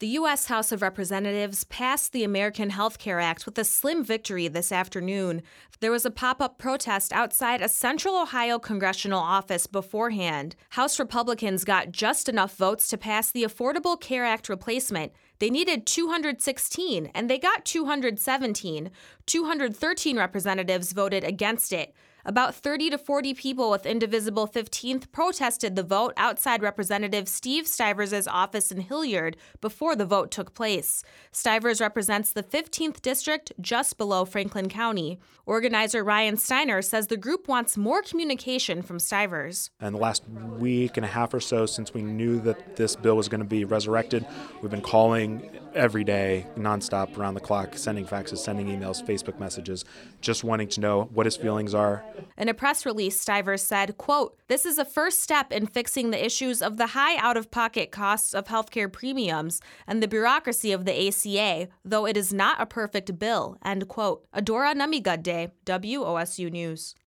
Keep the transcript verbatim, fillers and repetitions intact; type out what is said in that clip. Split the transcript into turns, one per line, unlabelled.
The U S House of Representatives passed the American Health Care Act with a slim victory this afternoon. There was a pop-up protest outside a Central Ohio congressional office beforehand. House Republicans got just enough votes to pass the Affordable Care Act replacement. They needed two hundred sixteen, and they got two hundred seventeen. two hundred thirteen representatives voted against it. About thirty to forty people with Indivisible fifteenth protested the vote outside Representative Steve Stivers' office in Hilliard before the vote took place. Stivers represents the fifteenth district just below Franklin County. Organizer Ryan Steiner says the group wants more communication from Stivers.
And the last week and a half or so since we knew that this bill was going to be resurrected, we've been calling every day, nonstop, around the clock, sending faxes, sending emails, Facebook messages, just wanting to know what his feelings are.
In a press release, Stivers said, quote, "This is a first step in fixing the issues of the high out-of-pocket costs of healthcare premiums and the bureaucracy of the A C A, though it is not a perfect bill," end quote. Adora Namigudde, W O S U News.